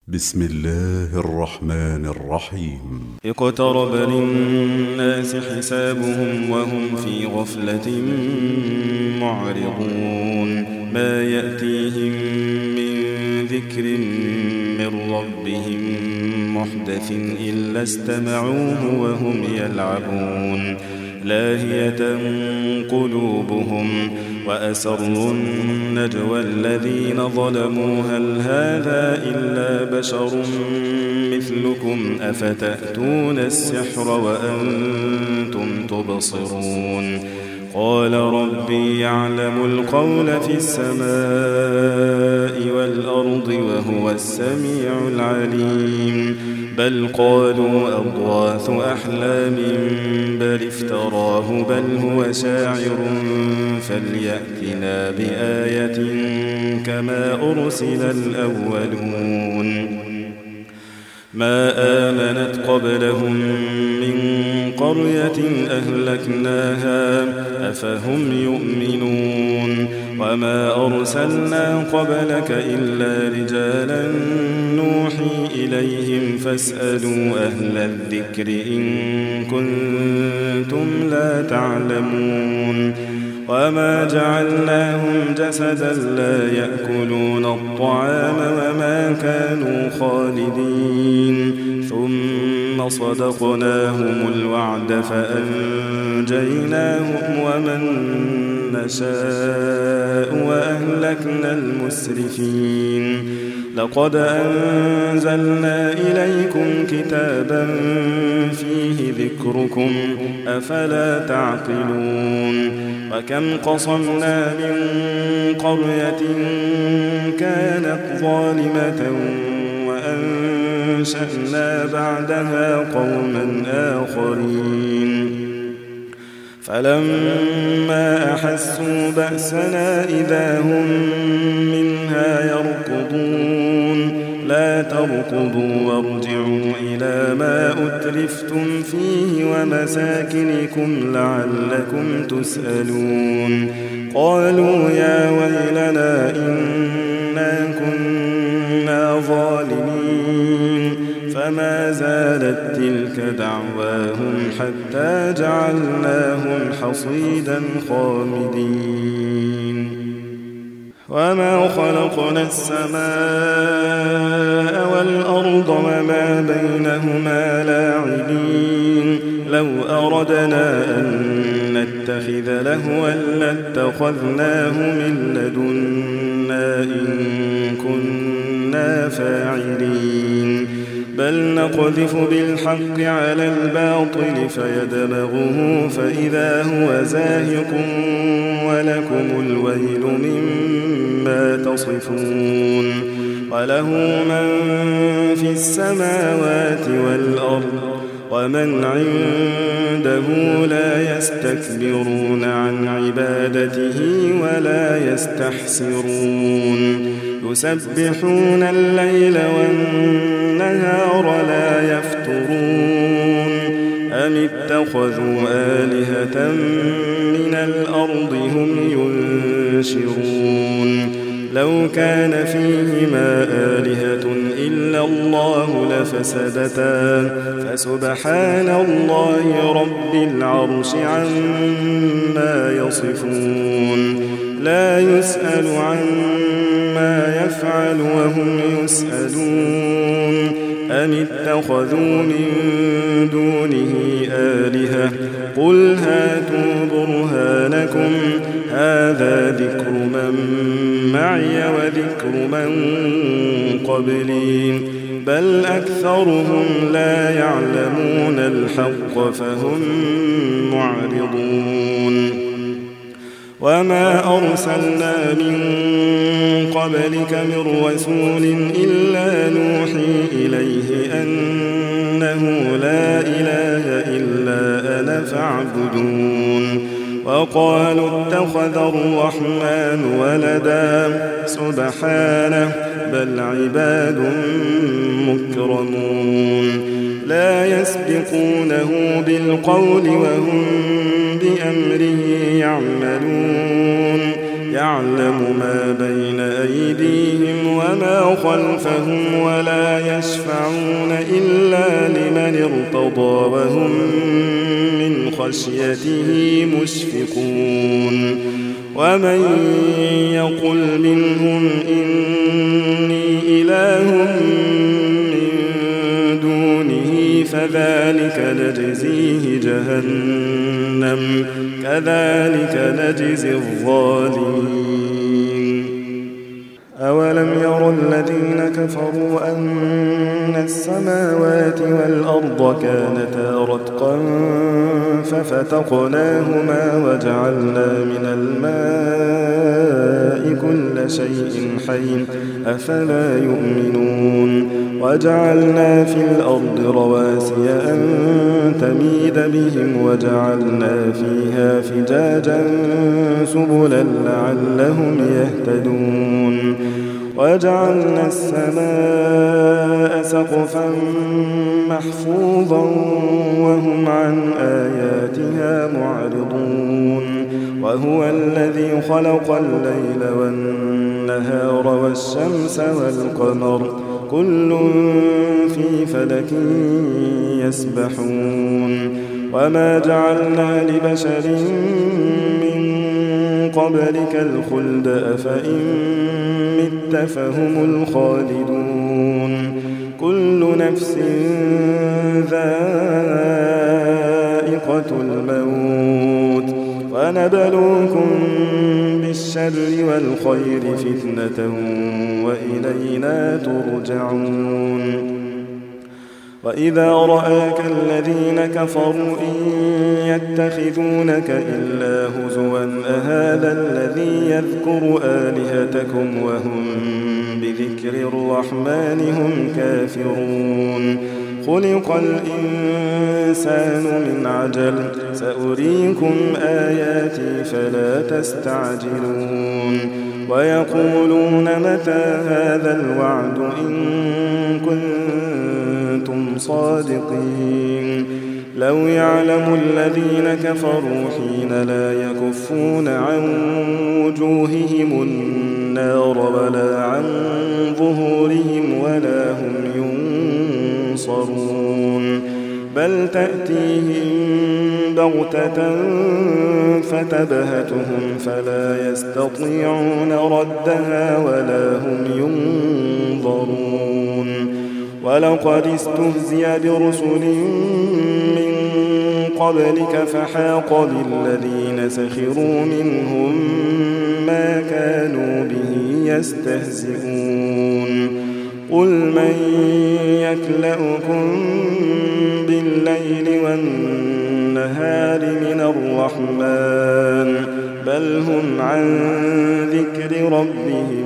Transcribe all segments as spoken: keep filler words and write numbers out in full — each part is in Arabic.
بسم الله الرحمن الرحيم اقترب للناس حسابهم وهم في غفلة معرضون ما يأتيهم من ذكر من ربهم محدث إلا استمعوه وهم يلعبون لاهية قلوبهم وأسروا النجوى الذين ظلموا هل هذا إلا بشر مثلكم أفتأتون السحر وأنتم تبصرون قال ربي يعلم القول في السماء والأرض وهو السميع العليم بل قالوا أضغاث أحلام بل افتراه بل هو شاعر فليأتنا بآية كما أرسل الأولون ما آمنت قبلهم من قرية أهلكناها أفهم يؤمنون وما أرسلنا قبلك إلا رجالا نوحي إليهم فاسألوا أهل الذكر إن كنتم لا تعلمون وما جعلناهم جسدا لا يأكلون الطعام وما كانوا خالدين ثم صدقناهم الوعد فأنجيناهم ومن نشاء وأهلكنا المسرفين لقد أنزلنا إليكم كتابا فيه ذكركم أفلا تعقلون وكم قصمنا من قرية كانت ظالمة وأنشأنا بعدها قوما آخرين فلما أحسوا بأسنا إذا هم منها يركضون لا تركضوا وارجعوا إلى ما أترفتم فيه ومساكنكم لعلكم تسألون قالوا يا ويلنا إنا كنا ظالمين فما زالت تلك دعواهم حتى جعلناهم حصيدا خامدين وما خلقنا السماء والأرض وما بينهما لاعبين لو أردنا أن نتخذ لهوا لاتخذناه من لدنا إن كنا فاعلين بل نقذف بالحق على الباطل فيدمغه فإذا هو زاهق ولكم الويل مما تصفون وله من في السماوات والأرض ومن عنده لا يستكبرون عن عبادته ولا يستحسرون يسبحون الليل والنهار لا يفترون أم اتخذوا آلهة من الأرض هم ينشرون لو كان فيهما آلهة إلا الله لفسدتا فسبحان الله رب العرش عما يصفون لا يسأل عما يفعل وهم يسألون أم اتخذوا من دونه آلهة قل هاتوا برهانكم هذا ذكر من معي وذكر من قبلي بل أكثرهم لا يعلمون الحق فهم معرضون وما أرسلنا من قبلك من رسول إلا نوحي إليه أنه لا إله إلا أنا فاعبدون وقالوا اتخذ الرحمن ولدا سبحانه بل عباد مكرمون لا يسبقونه بالقول وهم بأمره يعملون يعلم ما بين أيديهم وما خلفهم ولا يشفعون إلا لمن ارتضى وهم من خشيته مشفقون ومن يقل منهم إني إله من دونه فذلك نجزيه جهنم كذلك نجزي الظالمين أولم يروا الذين كفروا أن السماوات والأرض كانتا رتقا ففتقناهما وجعلنا من الماء كل شيء حي أفلا يؤمنون وجعلنا في الأرض رواسي أن تميد بهم وجعلنا فيها فجاجا سبلا لعلهم يهتدون وجعلنا السماء سقفا محفوظا وهم عن آياتها معرضون وهو الذي خلق الليل والنهار والشمس والقمر كل في فلك يسبحون وما جعلنا لبشر من قبلك الخلد أفإن مت فهم الخالدون كل نفس ذائقة الموت ونبلوكم بالشر والخير فتنة وإلينا ترجعون وإذا رآك الذين كفروا إن يتخذونك إلا هزوا أهذا الذي يذكر آلهتكم وهم بذكر الرحمن هم كافرون خلق الإنسان من عجل سأريكم آياتي فلا تستعجلون ويقولون متى هذا الوعد إن كنتم صادقين لو يعلم الذين كفروا حين لا يكفون عن وجوههم النار ولا عن ظهورهم ولا هم ينصرون بل تأتيهم بغتة فتبهتهم فلا يستطيعون ردها ولا هم ينظرون ولقد استهزئ برسل من قبلك فحاق بالذين سخروا منهم ما كانوا به يستهزئون قل من يكلؤكم بالليل والنهار من الرحمن بل هم عن ذكر ربهم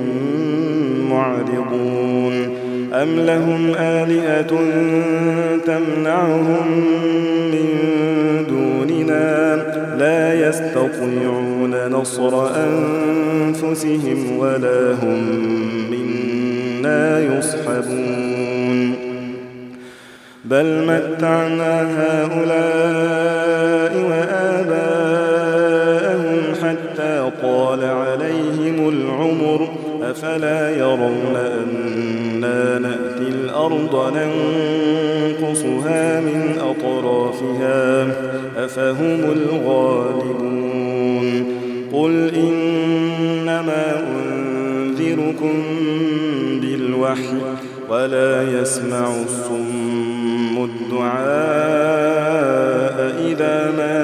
معرضون أم لهم آلهة تمنعهم من دوننا لا يستطيعون نصر أنفسهم ولا هم منا يصحبون بل متعنا هؤلاء وآباءهم حتى طال عليهم العمر أفلا يرون أنا نأتي الأرض ننقصها من أطرافها أفهم الغالبون قل إنما أنذركم بالوحي ولا يسمع الصم الدعاء إذا ما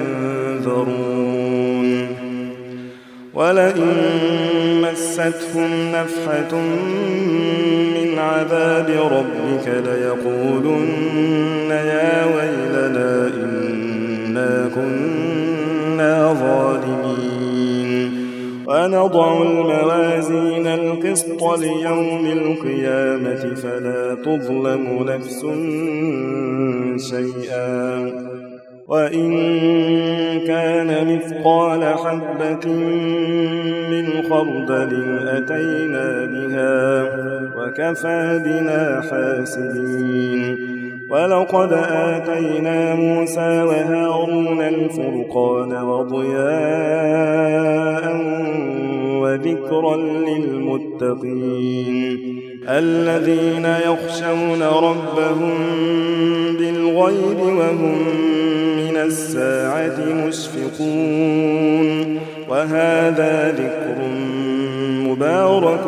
ينذرون ولئن مستهم نفحة من عذاب ربك ليقولن يا ويلنا إنا كنا ظالمين ونضع الموازين القسط ليوم القيامة فلا تظلم نفس شيئا وإن كان مثقال حبة من خردل أتينا بها وكفى بنا حاسبين ولقد آتينا موسى وهارون الفرقان وضياء وذكرا للمتقين الذين يخشون ربهم بالغيب وهم من الساعة مشفقون وهذا ذكر مبارك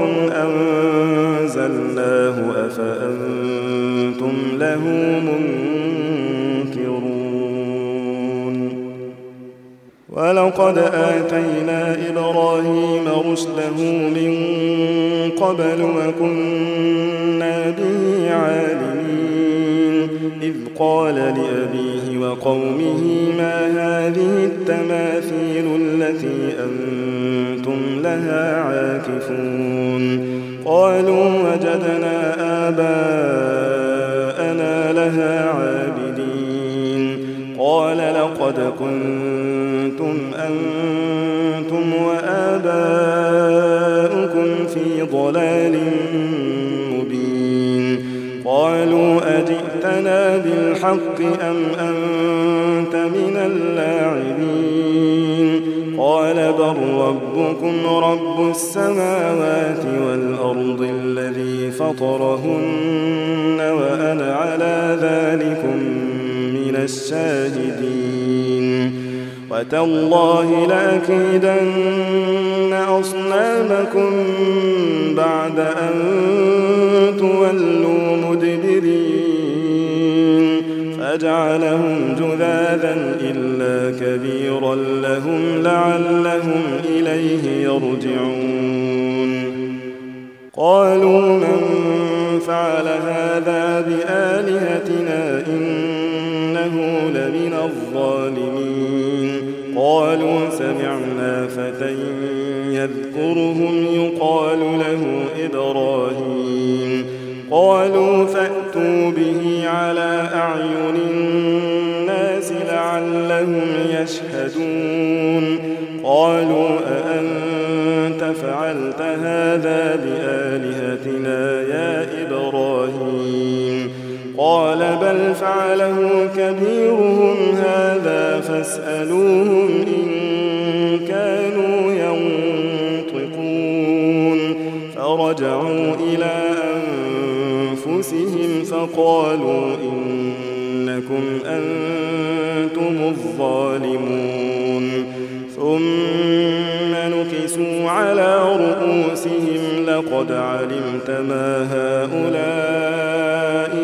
أنزلناه أفأنتم له منكرون ولقد آتينا إبراهيم رشده من قبل وكنا به عالمين إذ قال لأبيه وقومه ما هذه التماثيل التي أنتم لها عاكفون قالوا وجدنا آباءنا لها عابدين قال لقد كنتم أنتم وآباؤكم في ضلال مبين قالوا أجئتنا بالحق أم أنت من اللاعبين قال بل ربكم رب السماوات والأرض الذي فطرهن وأنا على ذلكم من الشاهدين وتالله لأكيدن أصنامكم بعد أن تولوا مدبرين فجعلهم جذاذا إلا كبيرا لهم لعلهم إليه يرجعون قالوا من فعل هذا بآلهتنا إنه لمن الظالمين قالوا سمعنا فتى يذكرهم يقال له إبراهيم قالوا فأتوا به على أعين الناس لعلهم يشهدون قالوا أأنت فعلت هذا بآلهتنا يا إبراهيم قال بل فعله كبيرهم هذا فاسألوهم إن كانوا ينطقون فرجعوا إلى أنفسهم فقالوا إنكم أنتم الظالمون ثم نكسوا على رؤوسهم لقد علمت ما هؤلاء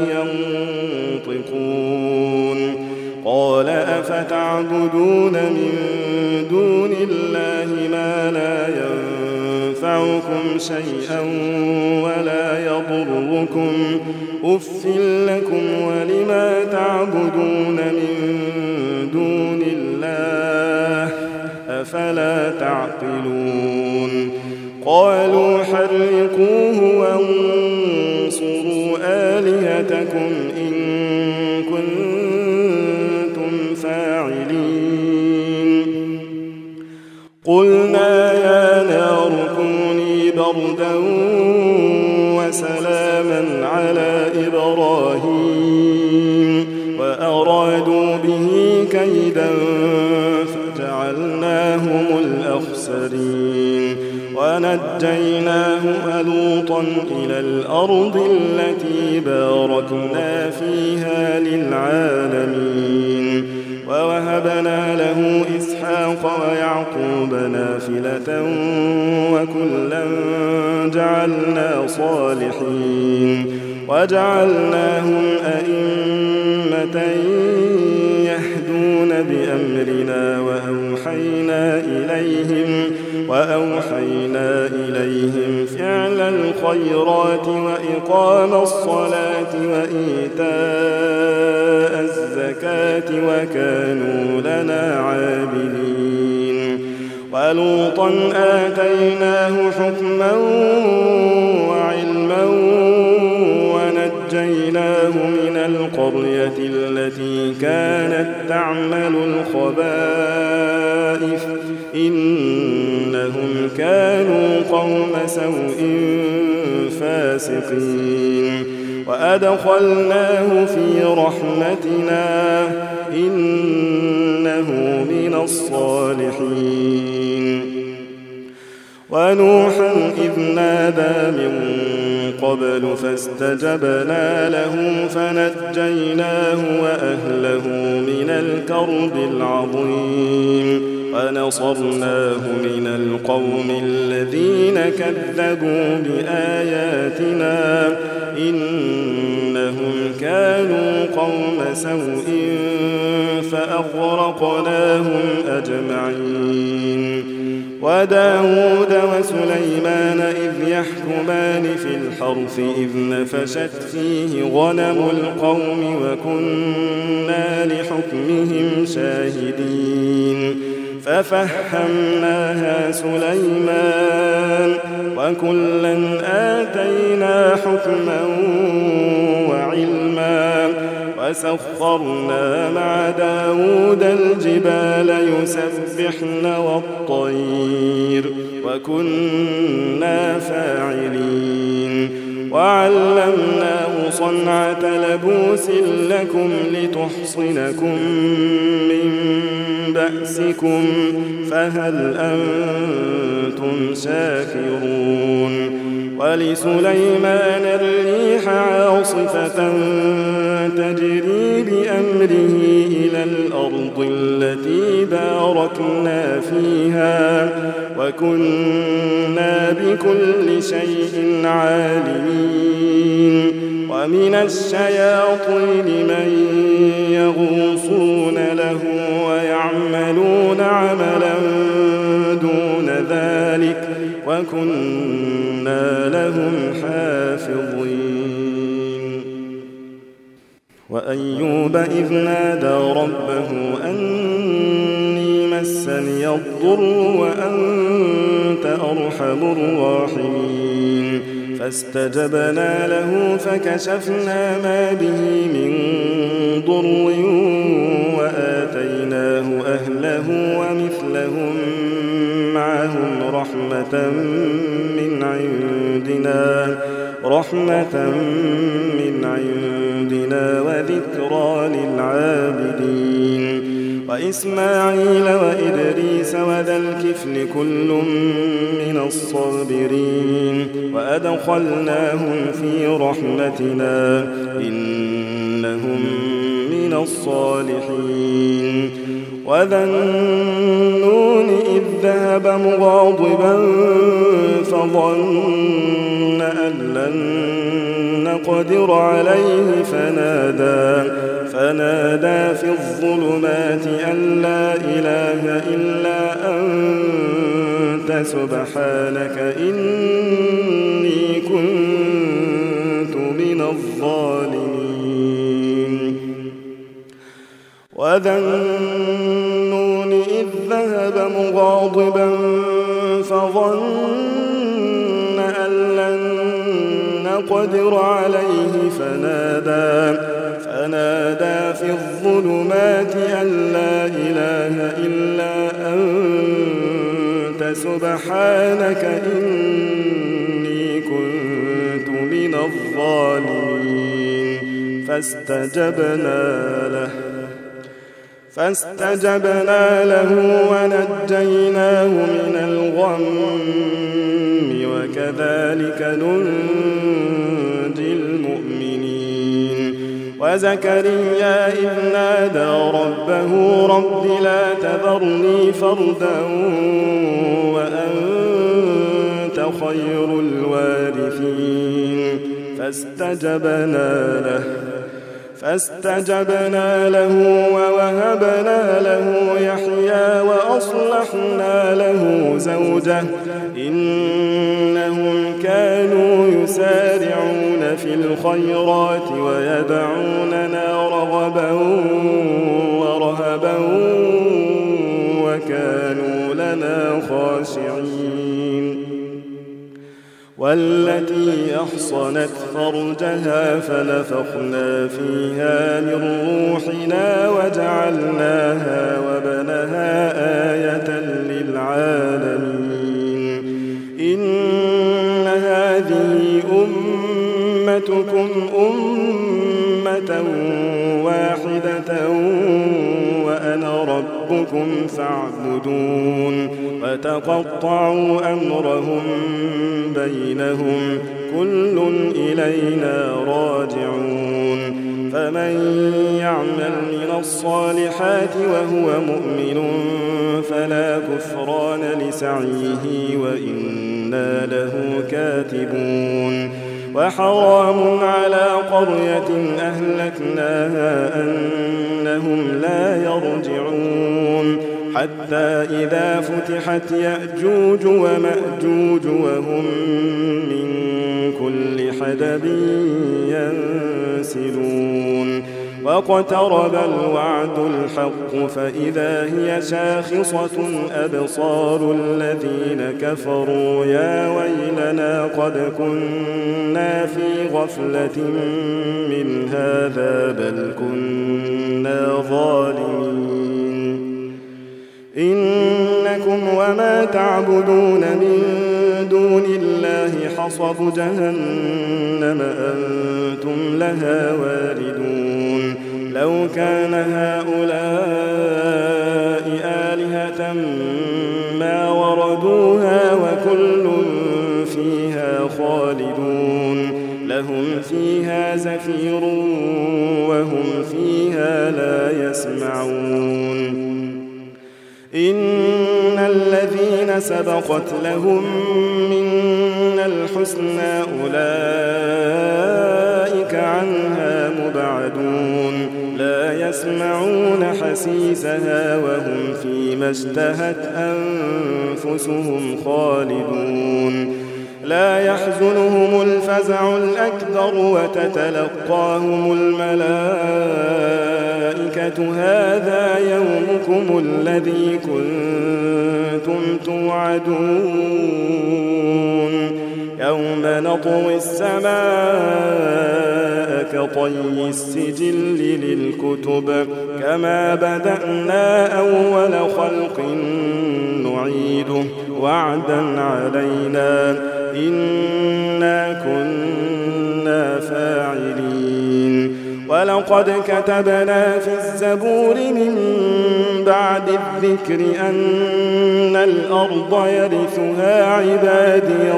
ينطقون قال أفتعبدون من دون الله ما لا ينفعكم شيئا ولا يضركم أف لكم ولما تعبدون من دون الله أفلا تعقلون قالوا حرقوه وانصروا آلهتكم إن كنتم فاعلين قلنا يا نار كوني بردا وسلاما على إبراهيم وأرادوا به كيدا فجعلناهم الأخسرين ونجيناه ولوطا إلى الأرض التي باركنا فيها للعالمين ووهبنا له إسحاق ويعقوب نافلة وكلا جعلنا صالحين وجعلناهم أئمة يهدون بأمرنا وأوحينا إليهم وأوحينا إليهم فعل الخيرات وإقام الصلاة وإيتاء الزكاة وكانوا لنا عابدين ولوطا آتيناه حكما وعلما ونجيناه من القرية التي كانت تعمل الخبائث إنهم كانوا قوم سوء فاسقين وأدخلناه في رحمتنا إنه من الصالحين ونوحا إذ نادى من قبل فاستجبنا له فنجيناه وأهله من الكرب العظيم ونصرناه من القوم الذين كذبوا بآياتنا إنهم كانوا قوم سوء فأغرقناهم أجمعين وداود وسليمان إذ يحكمان في الحرث إذ نفشت فيه غنم القوم وكنا لحكمهم شاهدين ففهمناها سليمان وكلا آتينا حكما وعلما وسخرنا مع داود الجبال يسبحن والطير وكنا فاعلين وعلمناه صنعة لبوس لكم لتحصنكم من بأسكم فهل أنتم شاكرون ولسليمان الريح عاصفة تجري بأمره إلى الأرض التي باركنا فيها وكنا بكل شيء عالمين ومن الشياطين من يغوصون له ويعملون عملا دون ذلك وكنا لهم حافظين وأيوب إذ نادى ربه أني مسني الضر وأنت أرحم الراحمين فاستجبنا له فكشفنا ما به من ضر وآتيناه أهله ومثلهم معهم رحمة من عندنا رحمة من عندنا وذكرى للعابدين وإسماعيل وإدريس وذا الكفل كل من الصابرين وأدخلناهم في رحمتنا إنهم من الصالحين وذا النون إذ ذهب مغاضبا فظن أن لن نقدر عليه فنادى فنادى في الظلمات أن لا إله إلا أنت سبحانك إني كنت من الظالمين وذا النون إذ ذهب مغاضبا فظن أن لن نقدر عليه فنادى فنادى في الظلمات أن لا إله إلا أنت سبحانك إني كنت من الظالمين فاستجبنا له فاستجبنا له ونجيناه من الغم وكذلك ننجي المؤمنين وزكريا إذ نادى ربه رب لا تذرني فردا وأنت خير الوارثين فاستجبنا له فاستجبنا له ووهبنا له يحيى وأصلحنا له زوجه إنهم كانوا يسارعون في الخيرات ويدعوننا رغبا ورهبا وكانوا لنا خاشعين والتي أحصنت فرجها فنفخنا فيها من روحنا وجعلناها وبنها آية للعالمين إن هذه أمتكم أمة واحدة وأنا ربكم فاعبدون وتقطعوا أمرهم بينهم كل إلينا راجعون فمن يعمل من الصالحات وهو مؤمن فلا كفران لسعيه وإنا له كاتبون وحرام على قرية أهلكناها أنهم لا يرجعون حتى إذا فتحت يأجوج ومأجوج وهم من كل حدب ينسلون واقترب الوعد الحق فإذا هي شاخصة أبصار الذين كفروا يا ويلنا قد كنا في غفلة من هذا بل كنا ظالمين إنكم وما تعبدون من دون الله حصب جهنم أنتم لها واردون لو كان هؤلاء آلهة ما وردوها وكل فيها خالدون لهم فيها زفير وهم فيها لا يسمعون إن الذين سبقت لهم منا الحسنى أولئك عنها مبعدون لا يسمعون حسيسها وهم فيما اشتهت أنفسهم خالدون لا يحزنهم الفزع الأكبر وتتلقاهم الملائكة هذا يومكم الذي كنتم توعدون يوم نطوي السماء كطي السجل للكتب كما بدأنا أول خلق نعيده وعدا علينا إنا كنا فاعلين ولقد كتبنا في الزبور من بعد الذكر أن الأرض يرثها عبادي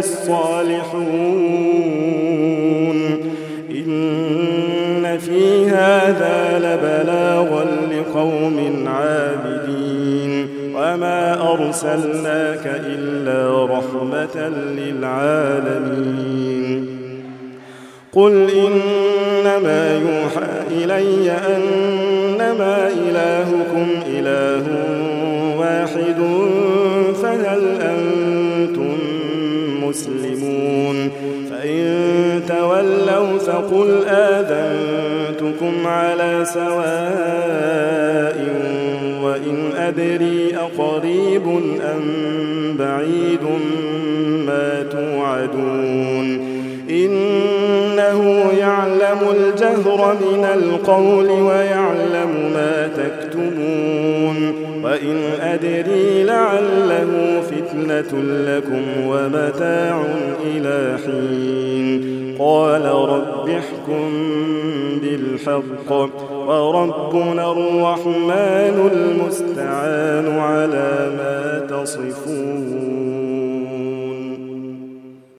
الصالحون إن في هذا لبلاغا لقوم عابدين وما أرسلناك إلا رحمة للعالمين قل إنما يوحى إلي أنما إلهكم إله واحد فهل أنتم مسلمون فإن تولوا فقل آذنتكم على سواء وإن أدري أقريب أم بعيد ما توعدون إنه يعلم الجهر من القول ويعلم ما تكتمون وإن أدري لعله فتنة لكم ومتاع إلى حين قال رب احكم بالحق وربنا الرحمن المستعان على ما تصفون.